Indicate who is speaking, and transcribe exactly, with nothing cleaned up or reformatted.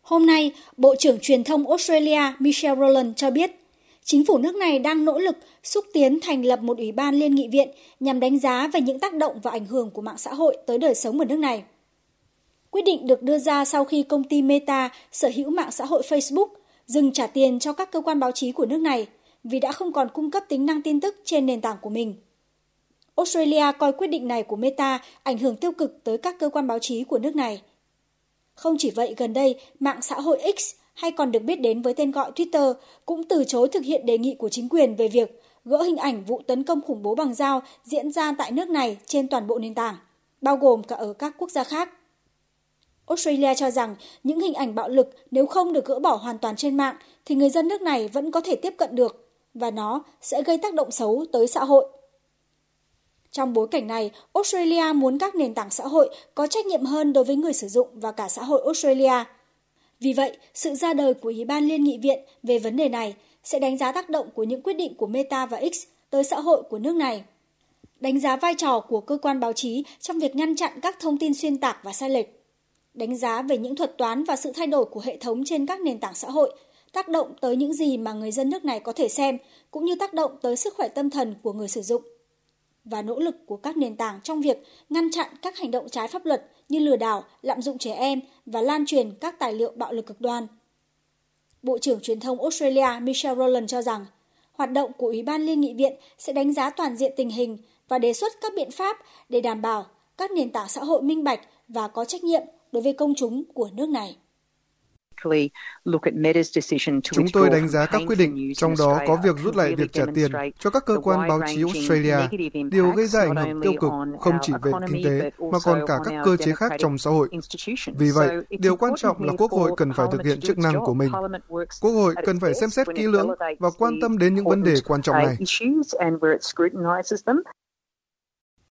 Speaker 1: Hôm nay, Bộ trưởng Truyền thông Australia Michelle Rowland cho biết, chính phủ nước này đang nỗ lực xúc tiến thành lập một ủy ban liên nghị viện nhằm đánh giá về những tác động và ảnh hưởng của mạng xã hội tới đời sống ở nước này. Quyết định được đưa ra sau khi công ty Meta sở hữu mạng xã hội Facebook dừng trả tiền cho các cơ quan báo chí của nước này vì đã không còn cung cấp tính năng tin tức trên nền tảng của mình. Australia coi quyết định này của Meta ảnh hưởng tiêu cực tới các cơ quan báo chí của nước này. Không chỉ vậy, gần đây, mạng xã hội X, hay còn được biết đến với tên gọi Twitter, cũng từ chối thực hiện đề nghị của chính quyền về việc gỡ hình ảnh vụ tấn công khủng bố bằng dao diễn ra tại nước này trên toàn bộ nền tảng, bao gồm cả ở các quốc gia khác. Australia cho rằng những hình ảnh bạo lực nếu không được gỡ bỏ hoàn toàn trên mạng thì người dân nước này vẫn có thể tiếp cận được và nó sẽ gây tác động xấu tới xã hội. Trong bối cảnh này, Australia muốn các nền tảng xã hội có trách nhiệm hơn đối với người sử dụng và cả xã hội Australia. Vì vậy, sự ra đời của Ủy ban Liên nghị viện về vấn đề này sẽ đánh giá tác động của những quyết định của Meta và X tới xã hội của nước này. Đánh giá vai trò của cơ quan báo chí trong việc ngăn chặn các thông tin xuyên tạc và sai lệch. Đánh giá về những thuật toán và sự thay đổi của hệ thống trên các nền tảng xã hội, tác động tới những gì mà người dân nước này có thể xem, cũng như tác động tới sức khỏe tâm thần của người sử dụng. Và nỗ lực của các nền tảng trong việc ngăn chặn các hành động trái pháp luật như lừa đảo, lạm dụng trẻ em và lan truyền các tài liệu bạo lực cực đoan. Bộ trưởng Truyền thông Australia Michelle Rowland cho rằng, hoạt động của Ủy ban Liên nghị viện sẽ đánh giá toàn diện tình hình và đề xuất các biện pháp để đảm bảo các nền tảng xã hội minh bạch và có trách nhiệm đối với công chúng của nước này.
Speaker 2: Chúng tôi đánh giá các quyết định, trong đó có việc rút lại việc trả tiền cho các cơ quan báo chí Australia, điều gây ra ảnh hưởng tiêu cực không chỉ về kinh tế mà còn cả các cơ chế khác trong xã hội. Vì vậy, điều quan trọng là Quốc hội cần phải thực hiện chức năng của mình. Quốc hội cần phải xem xét kỹ lưỡng và quan tâm đến những vấn đề quan trọng này.